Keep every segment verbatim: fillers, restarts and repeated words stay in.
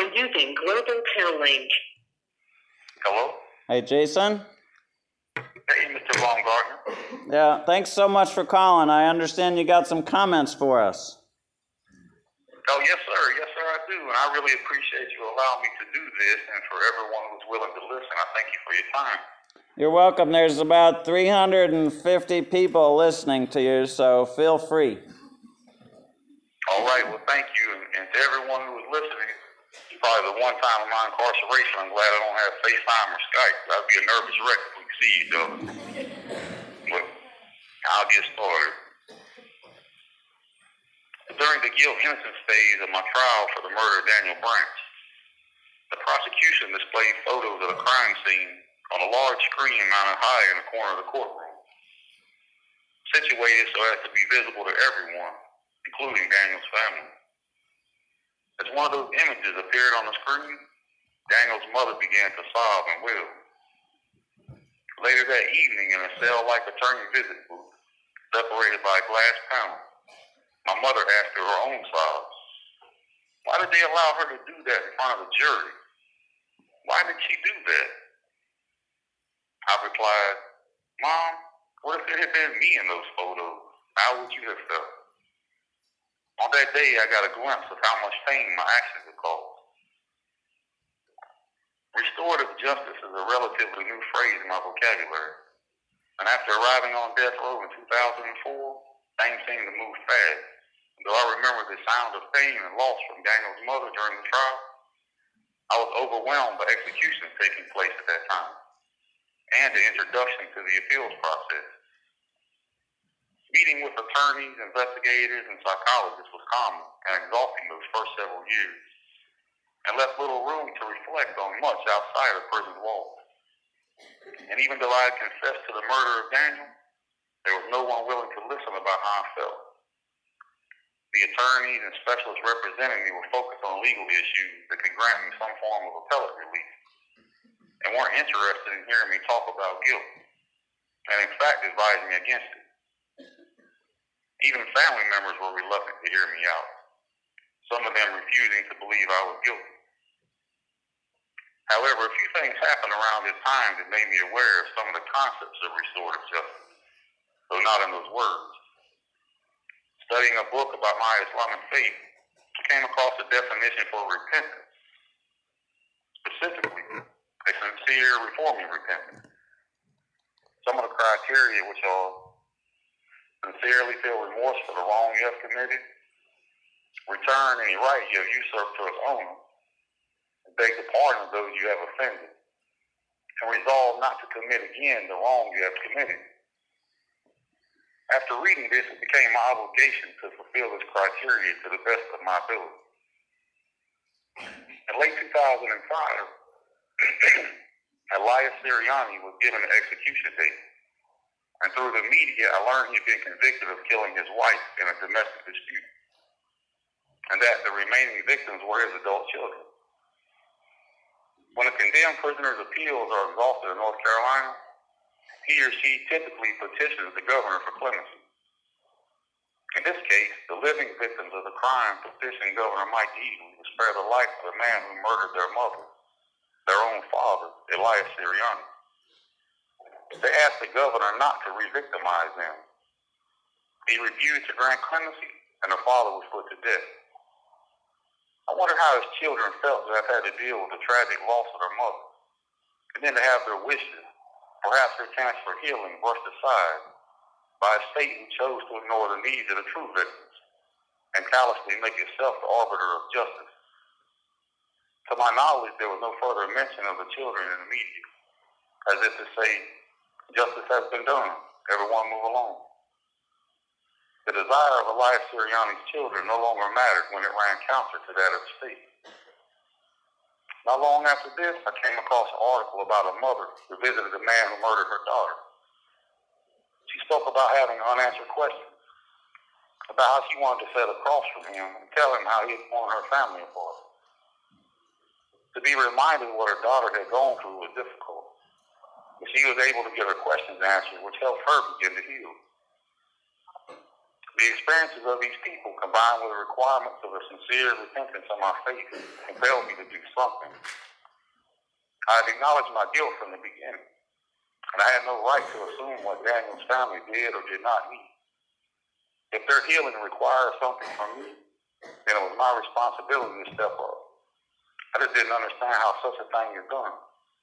for using Global Tel Link. Hello? Hey, Jason? Hey, Mister Baumgartner. Yeah, thanks so much for calling. I understand you got some comments for us. Oh, yes, sir. Yes, sir, I do. And I really appreciate you allowing me to do this. And for everyone who's willing to listen, I thank you for your time. You're welcome. There's about three hundred fifty people listening to you, so feel free. All right. Well, thank you. And, and to everyone who is listening, it's probably the one time of my incarceration I'm glad I don't have FaceTime or Skype. I'd be a nervous wreck if we could see each other. But I'll get started. During the guilt innocence phase of my trial for the murder of Daniel Branch, the prosecution displayed photos of the crime scene on a large screen mounted high in the corner of the courtroom, situated so as to be visible to everyone, including Daniel's family. As one of those images appeared on the screen, Daniel's mother began to sob and wail. Later that evening, in a cell-like attorney visit booth, separated by a glass panel, my mother asked her her own sobs. Why did they allow her to do that in front of the jury? Why did she do that? I replied, Mom, what if it had been me in those photos? How would you have felt? On that day, I got a glimpse of how much pain my actions had caused. Restorative justice is a relatively new phrase in my vocabulary. And after arriving on death row in two thousand four, things seemed to move fast. Though I remember the sound of pain and loss from Daniel's mother during the trial, I was overwhelmed by executions taking place at that time and the introduction to the appeals process. Meeting with attorneys, investigators, and psychologists was common and exhausting those first several years, and left little room to reflect on much outside of prison walls. And even though I had confessed to the murder of Daniel, there was no one willing to listen about how I felt. The attorneys and specialists representing me were focused on legal issues that could grant me some form of appellate relief, and weren't interested in hearing me talk about guilt, and in fact advised me against it. Even family members were reluctant to hear me out, some of them refusing to believe I was guilty. However, a few things happened around this time that made me aware of some of the concepts of restorative justice, though not in those words. Studying a book about my Islamic faith, I came across a definition for repentance, specifically a sincere reforming repentance. Some of the criteria, which are sincerely feel remorse for the wrong you have committed, return any right you have usurped to its owner, and beg the pardon of those you have offended, and resolve not to commit again the wrong you have committed. After reading this, it became my obligation to fulfill this criteria to the best of my ability. In late two thousand five, Elias Sirianni was given an execution date, and through the media, I learned he had been convicted of killing his wife in a domestic dispute, and that the remaining victims were his adult children. When a condemned prisoner's appeals are exhausted in North Carolina, he or she typically petitions the governor for clemency. In this case, the living victims of the crime petitioned Governor Mike Easley to spare the life of the man who murdered their mother, their own father, Elias Sirianni. They asked the governor not to re-victimize them. He refused to grant clemency, and the father was put to death. I wondered how his children felt to have had to deal with the tragic loss of their mother, and then to have their wishes, perhaps their chance for healing, brushed aside by a state who chose to ignore the needs of the true victims and callously make itself the arbiter of justice. To my knowledge, there was no further mention of the children in the media, as if to say, justice has been done, everyone move along. The desire of Elias Sirianni's children no longer mattered when it ran counter to that of the state. Not long after this, I came across an article about a mother who visited a man who murdered her daughter. She spoke about having unanswered questions, about how she wanted to sit across from him and tell him how he had torn her family apart. To be reminded of what her daughter had gone through was difficult, but she was able to get her questions answered, which helped her begin to heal. The experiences of these people, combined with the requirements of a sincere repentance of my faith, compelled me to do something. I had acknowledged my guilt from the beginning, and I had no right to assume what Daniel's family did or did not need. If their healing required something from me, then it was my responsibility to step up. I just didn't understand how such a thing is done.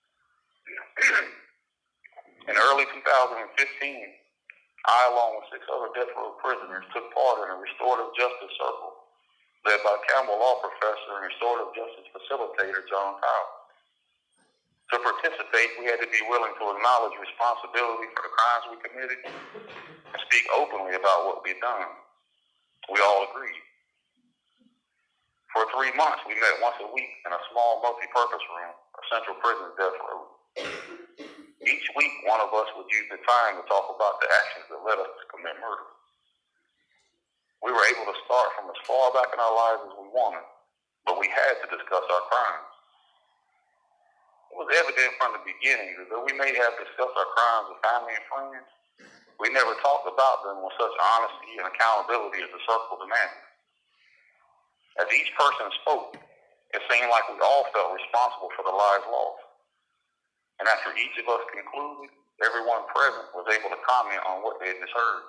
In early two thousand fifteen, I, along with six other death row prisoners, took part in a restorative justice circle led by Campbell Law Professor and restorative justice facilitator John Powell. To participate, we had to be willing to acknowledge responsibility for the crimes we committed and speak openly about what we'd done. We all agreed. For three months, we met once a week in a small multi-purpose room, a Central Prison death row. Each week, one of us would use the time to talk about the actions that led us to commit murder. We were able to start from as far back in our lives as we wanted, but we had to discuss our crimes. It was evident from the beginning that though we may have discussed our crimes with family and friends, we never talked about them with such honesty and accountability as the circle demanded. As each person spoke, it seemed like we all felt responsible for the lives lost. And after each of us concluded, everyone present was able to comment on what they had just heard.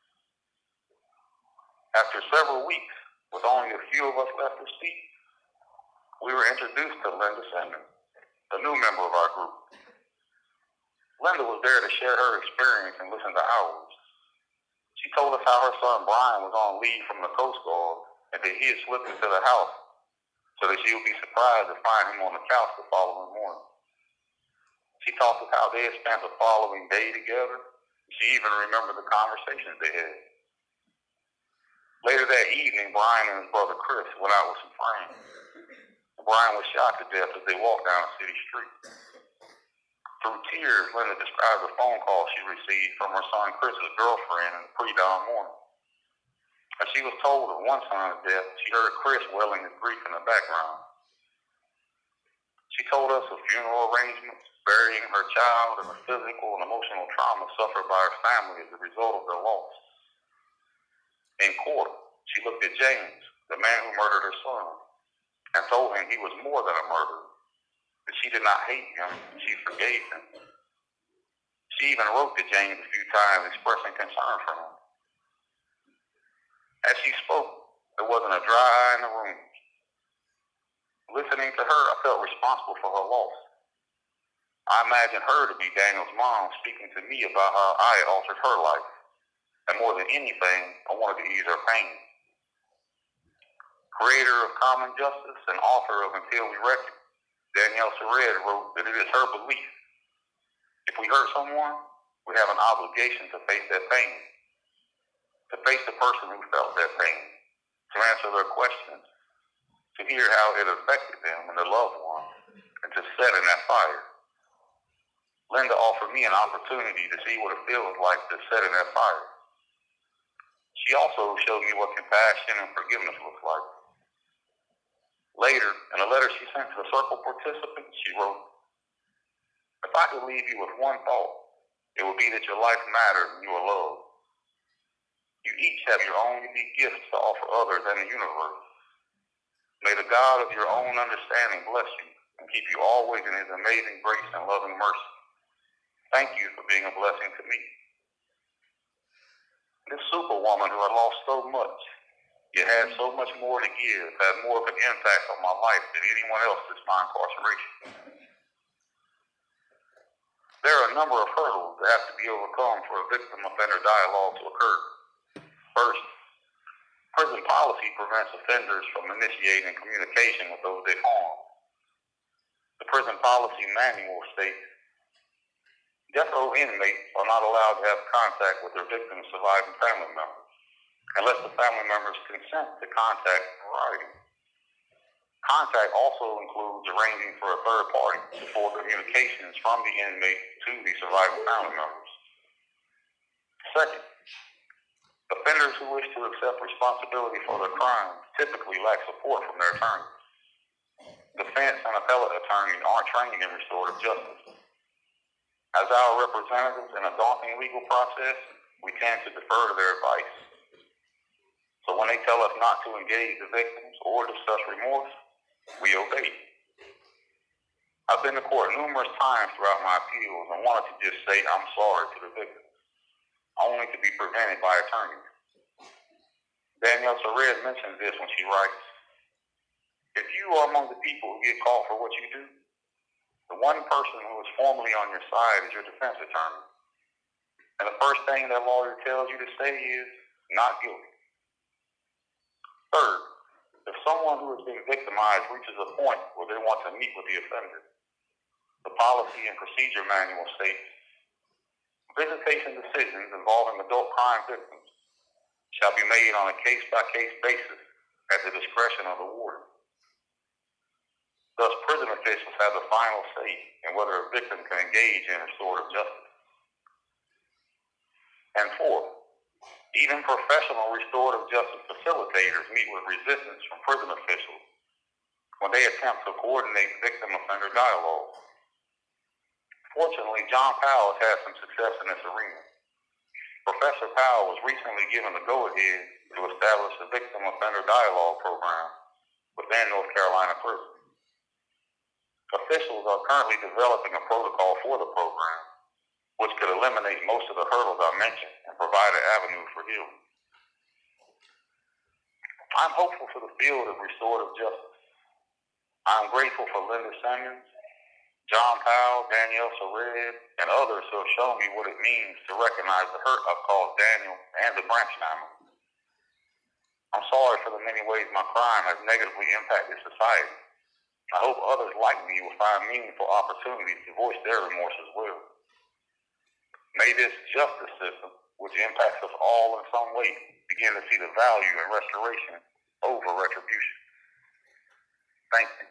After several weeks, with only a few of us left to speak, we were introduced to Linda Simmons, a new member of our group. Linda was there to share her experience and listen to ours. She told us how her son Brian was on leave from the Coast Guard and that he had slipped into the house so that she would be surprised to find him on the couch the following morning. She talked of how they had spent the following day together. She even remembered the conversations they had. Later that evening, Brian and his brother Chris went out with some friends. Brian was shot to death as they walked down a city street. Through tears, Linda described the phone call she received from her son Chris's girlfriend in the pre-dawn morning. As she was told of one son's death, she heard Chris wailing his grief in the background. She told us of funeral arrangements, burying her child, and the physical and emotional trauma suffered by her family as a result of their loss. In court, she looked at James, the man who murdered her son, and told him he was more than a murderer, that she did not hate him, she forgave him. She even wrote to James a few times expressing concern for him. As she spoke, there wasn't a dry eye in the room. Listening to her, I felt responsible for her loss. I imagined her to be Daniel's mom speaking to me about how I had altered her life. And more than anything, I wanted to ease her pain. Creator of Common Justice and author of Until We Reckon, Danielle Sered wrote that it is her belief. If we hurt someone, we have an obligation to face that pain, to face the person who felt that pain, to answer their questions, to hear how it affected them and their loved ones, and to set in that fire. Linda offered me an opportunity to see what it feels like to set in that fire. She also showed me what compassion and forgiveness looks like. Later, in a letter she sent to the circle participants, she wrote, "If I could leave you with one thought, it would be that your life matters and you are loved. You each have your own unique gifts to offer others and the universe. May the God of your own understanding bless you and keep you always in his amazing grace and loving mercy. Thank you for being a blessing to me." This superwoman who had lost so much, yet had so much more to give, had more of an impact on my life than anyone else since my incarceration. There are a number of hurdles that have to be overcome for a victim-offender dialogue to occur. First, prison policy prevents offenders from initiating communication with those they harm. The prison policy manual states, death row inmates are not allowed to have contact with their victims' surviving family members, unless the family members consent to contact in writing. Contact also includes arranging for a third party to forward communications from the inmate to the surviving family members. Second, offenders who wish to accept responsibility for their crimes typically lack support from their attorneys. Defense and appellate attorneys aren't trained in restorative justice. As our representatives in a daunting legal process, we tend to defer to their advice. So when they tell us not to engage the victims or discuss remorse, we obey. I've been to court numerous times throughout my appeals and wanted to just say I'm sorry to the victims, only to be prevented by attorneys. Danielle Sorez mentions this when she writes, if you are among the people who get caught for what you do, the one person who is formally on your side is your defense attorney. And the first thing that lawyer tells you to say is, not guilty. Third, if someone who has been victimized reaches a point where they want to meet with the offender, the policy and procedure manual states, visitation decisions involving adult crime victims shall be made on a case-by-case basis at the discretion of the warden. Thus, prison officials have the final say in whether a victim can engage in restorative justice. And fourth, even professional restorative justice facilitators meet with resistance from prison officials when they attempt to coordinate victim-offender dialogue. Fortunately, John Powell has had some success in this arena. Professor Powell was recently given the go-ahead to establish a victim-offender dialogue program within North Carolina prison. Officials are currently developing a protocol for the program, which could eliminate most of the hurdles I mentioned and provide an avenue for healing. I'm hopeful for the field of restorative justice. I'm grateful for Linda Simmons, John Powell, Danielle Sorez, and others who have shown me what it means to recognize the hurt I've caused Daniel and the Branch family. I'm sorry for the many ways my crime has negatively impacted society. I hope others like me will find meaningful opportunities to voice their remorse as well. May this justice system, which impacts us all in some way, begin to see the value in restoration over retribution. Thank you.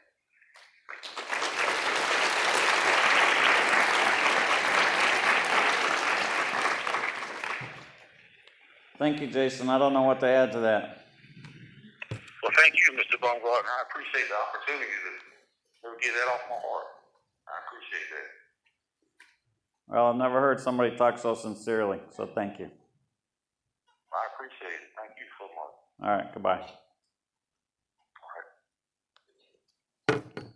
Thank you, Jason. I don't know what to add to that. Well, thank you, Mister Baumgartner. I appreciate the opportunity to, to get that off my heart. I appreciate that. Well, I've never heard somebody talk so sincerely, so thank you. I appreciate it. Thank you so much. All right, goodbye. All right.